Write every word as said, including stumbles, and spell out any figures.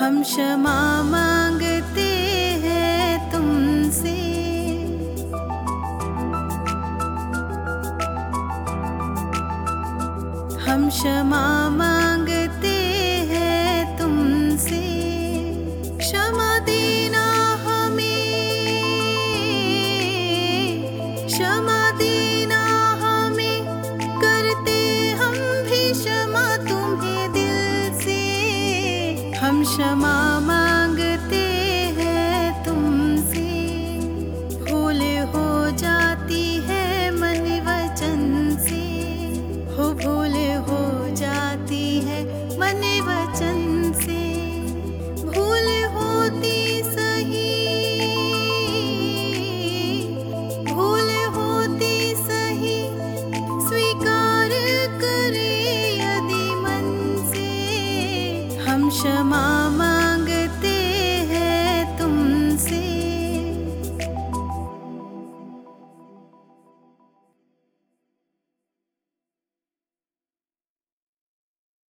हम क्षमा मांगते हैं तुमसे। हम क्षमा मांगते हैं तुमसे। क्षमा देना हमें, क्षमा देना हमें, करते हम भी क्षमा तुम्हें दिल से। हम क्षमा मांगते हैं तुमसे। भूल हो जाती है मन वचन से, हो भूल हो जाती है मन वचन से। भूल होती सही, भूल होती सही, स्वीकार करे यदि मन से। हम क्षमा